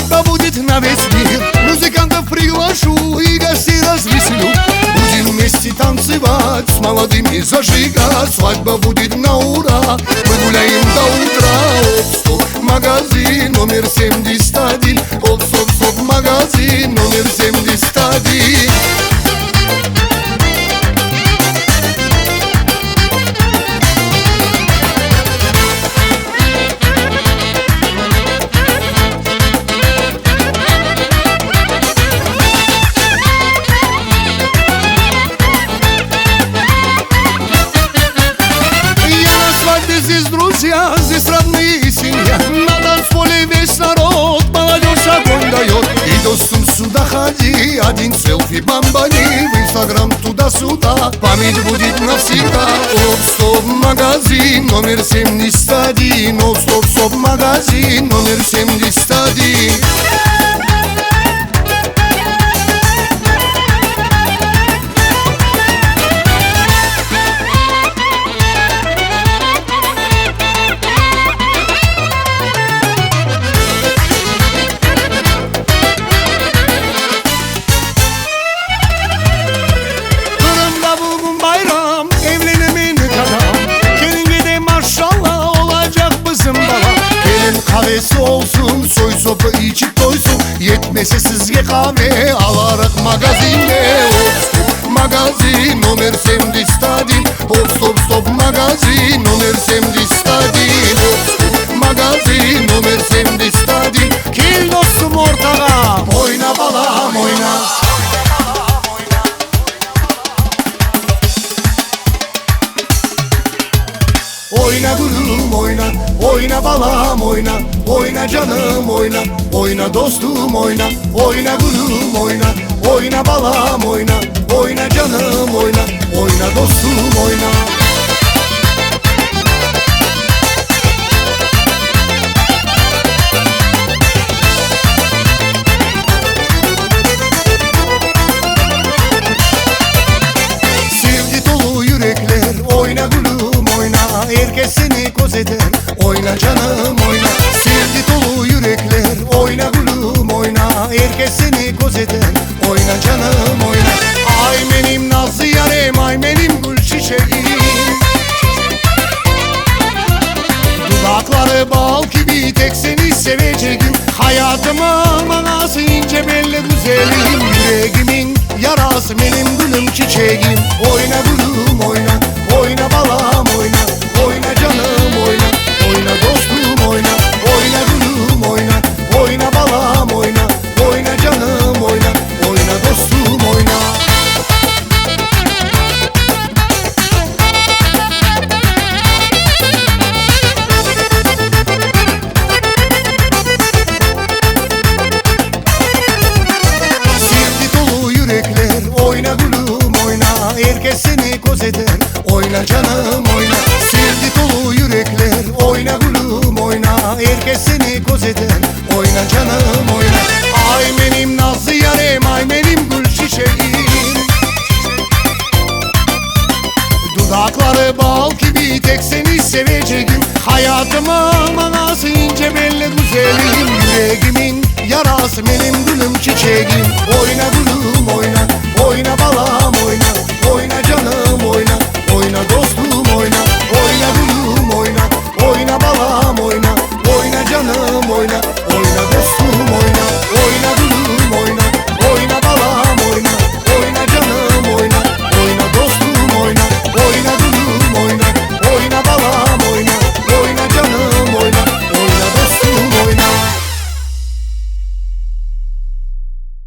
Свадьба будет на весь мир, музыкантов приглашу и гостей развеселю. Будем вместе танцевать, с молодыми зажигать. Свадьба будет на ура, мы гуляем до утра. Оп-стоп, магазин номер 71. Оп-стоп-стоп, магазин номер 71. Здесь друзья, здесь родные и семья. На танцполе весь народ, молодежь огонь дает. И достум сюда ходи, один селфи бомбани. В инстаграм туда-сюда, память будет навсегда. Оп-стоп, магазин номер 71. Оп-стоп-стоп, магазин номер 71. Kahvesi olsun, soy sopa içip doysun. Yetmese sizge kahve alarak magazinde. Hop magazin номер 71. Hop stop stop magazin номер 71. Hop magazin номер 71. Gel dostum ortağa, oyna balam oyna. Oyna gülüm oyna, oyna balam oyna. Oyna canım oyna, oyna dostum oyna. Oyna gülüm oyna, oyna balam oyna. Oyna canım oyna, oyna dostum oyna. Sevgi dolu yürekler, oyna gülüm oyna. Herkes seni koz eder, oyna canım oyna. Sevgi dolu yürekler, oyna gülüm oyna. Herkes seni koz eder, oyna canım oyna. Ay benim nazlı yarim, ay benim gül çiçeğim. Dudakları bal gibi, tek seni seveceğim. Hayatımın manası ince belli güzelim. Yüreğimin yarası benim gülüm çiçeğim. Oyna gülüm oyna, oyna balam oyna. Oyna canım oyna, oyna dostum oyna. Oyna gülüm oyna, oyna balam oyna. Oyna canım oyna, oyna dostum oyna. Sevgi dolu yürekler, oyna gülüm oyna. Herkes seni koz eder, oyna canım oyna. Sevgi dolu yürekler, oyna gülüm oyna. Herkes seni koz eder, oyna canım oyna. Ay benim nazlı yarim, ay benim gül çiçeğim. Dudakları bal gibi, tek seni seveceğim. Hayatımın manası ince belli güzelim. Yüreğimin yarası benim gülüm çiçeğim. Oyna gülüm oyna,